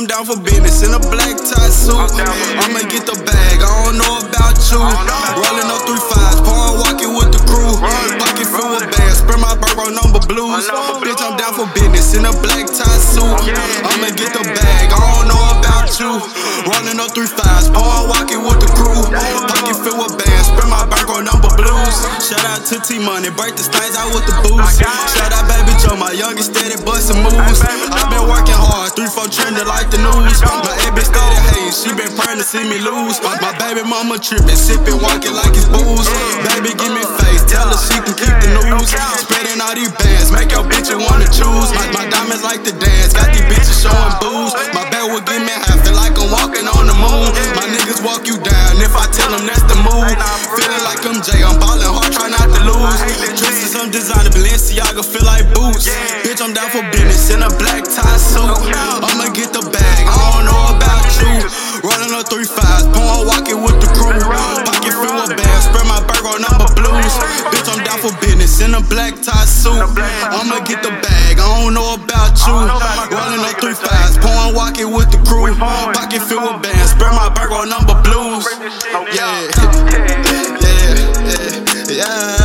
down for business in a black tie suit. I'ma get the bag, I don't know about you. Rolling up 3 5s, pouring walking with the crew. Pocket full with bands, spread my burger on number blues. Bitch, I'm down for business in a black tie suit. I'ma get the bag, I don't know about you. Rolling up 3 5s, pouring walking with the crew. Pocket full with bands, spread my burger on number blues. Shout out to T-Money, break the stains out with the boost. Shout out Baby Joe, my youngest steady bustin' moves. I've been working hard, 3-4 trending like the news. My A bitch steady hating, she been praying to see me lose. My baby mama trippin', sippin', walking like it's booze. Baby give me face, tell her she can keep the news. Spreading all these bands, make your bitch wanna choose. My diamonds like to dance, got these bitches showing booze. My bag will give me half, feel like I'm walking on the moon. My niggas walk you down, if I tell them that's the move. Feeling like I'm Jay, I'm ballin' hard, try not to lose. Dresses some designer, Balenciaga feel like boots. Bitch, I'm down for business in a black tie suit. I'ma get the bag, I don't know about you. Rolling up 3 5s, pouring walking with the crew. Pocket full of bands, spread my burger on number blues. Bitch, I'm down for business in a black tie suit. I'ma get the bag, I don't know about you. Rolling up 3 5s, pouring walking with the crew. Pocket full of bands, spread my burger on number blues. Yeah, yeah, yeah, yeah.